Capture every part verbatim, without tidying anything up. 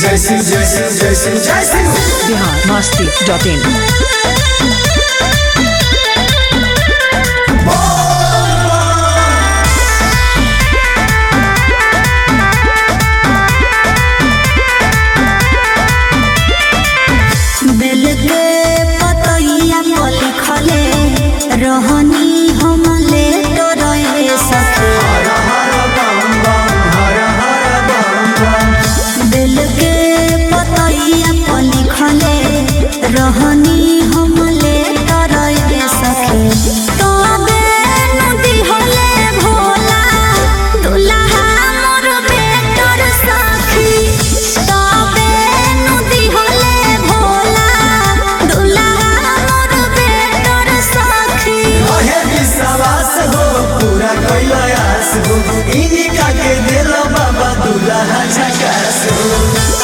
जय सिंह जय सिंह जय सिंह जय सिंह बिहार मस्ती डॉट इन। रहनी हमले तो रहे सखी दिल के पतैया पर लिखले रहनी हमले तो रहे सखी तबे नदी हले भोला दुल्हा मोर बेटर सखी तबे नदी हले भोला दुल्हा मोर बेटर सखी विश्वास हो पूरा कैलाश हो इनका के दिल बाबा दुल्हा झकास हो।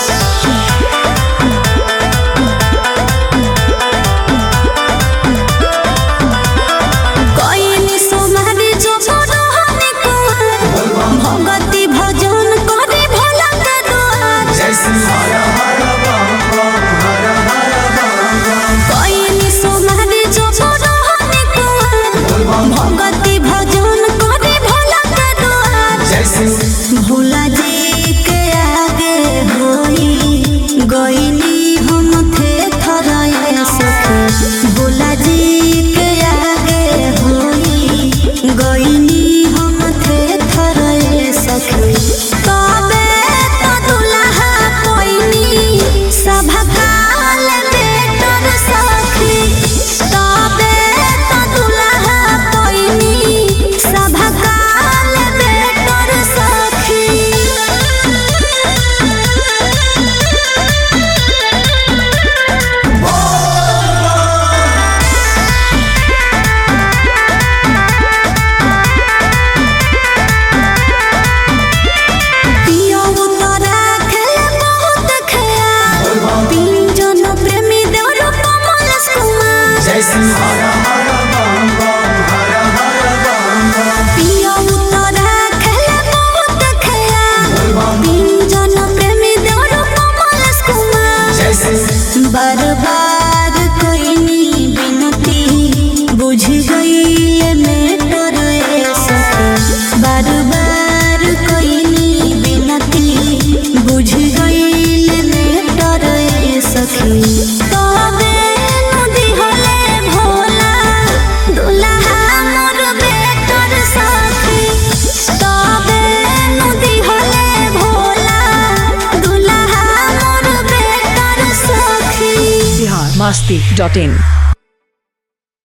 कोई सोमारी जो रहनी को भगती भजन करे भोला के द्वार जय सिंह हर हर बम बम हर हर बम बम कोई सोमारी जो रहनी को भगती भजन करे भोला के द्वार जय सिंह भोला जी के आगे होई गईली हम थे थराए सखी भोला जी के आगे होई गईली हम थे थराए सखी तबे तो दुल्हा कोइनी सभा काल बेटर सखी तबे तो दुल्हा कोइनी सभा काल बेटर सखी पियो उतरा खेले बहुत खेया पिंजन प्रेमी देवर कमलेश कुमार जय सिंह हर हर बम बम हर हर बम बम पियो उतरा खेले बहुत खेया पिंजन प्रेमी देवर कमलेश कुमार जय सिंह बार बार कोइनी बिनती बुझ गई मेटर सखी बार बार कोइनी बिनती बुझ गई मेटर सखी तबे नदी हले भोला दुल्हा मोर बेटर सखी तबे नदी हले भोला दुल्हा मोर बेटर सखी बिहार मस्ती डॉट इन।